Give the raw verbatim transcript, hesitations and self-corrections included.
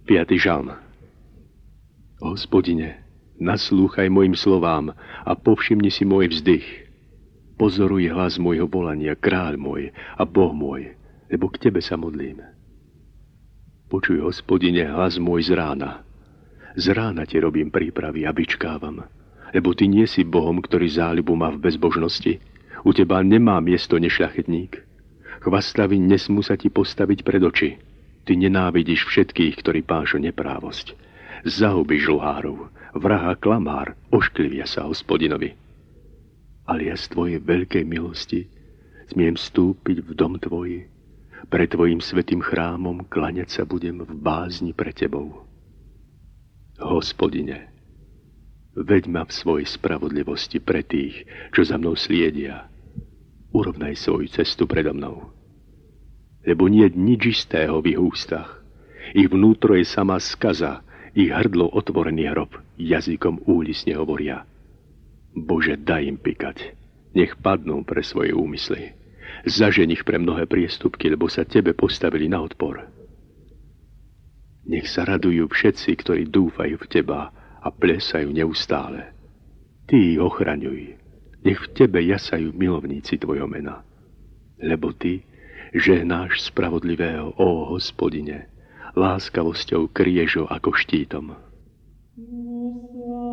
piaty žalm. Hospodine, naslúchaj mojim slovám a povšimni si môj vzdych. Pozoruj hlas môjho volania, kráľ môj a Boh môj, lebo k tebe sa modlím. Počuj, Hospodine, hlas môj z rána. Z rána ti robím prípravy a vyčkávam, lebo ty nie si Bohom, ktorý záľubu má v bezbožnosti. U teba nemá miesto nešľachetník. Chvastavy nesmú sa ti postaviť pred oči. Ty nenávidíš všetkých, ktorí pášu neprávosť. Zahubíš lhárov, vraha klamár, ošklivia sa Hospodinovi. Ale ja z tvojej veľkej milosti smiem vstúpiť v dom tvoj, pre tvojim svätým chrámom klaňať sa budem v bázni pre tebou. Hospodine, veď ma v svojej spravodlivosti pre tých, čo za mnou sliedia. Urovnaj svoju cestu predo mnou. Lebo nie je nič istého v ich ústach. Ich vnútro je samá skaza, ich hrdlo otvorený hrob, jazykom úlisne hovoria. Bože, daj im pikať, nech padnú pre svoje úmysly. Zažeň ich pre mnohé priestupky, lebo sa tebe postavili na odpor. Nech sa radujú všetci, ktorí dúfajú v teba a plesajú neustále. Ty ich ochraňuj, nech v tebe jasajú milovníci tvojho mena. Lebo ty žehnáš spravodlivého, ó Hospodine, láskavosťou kryješ ho ako štítom.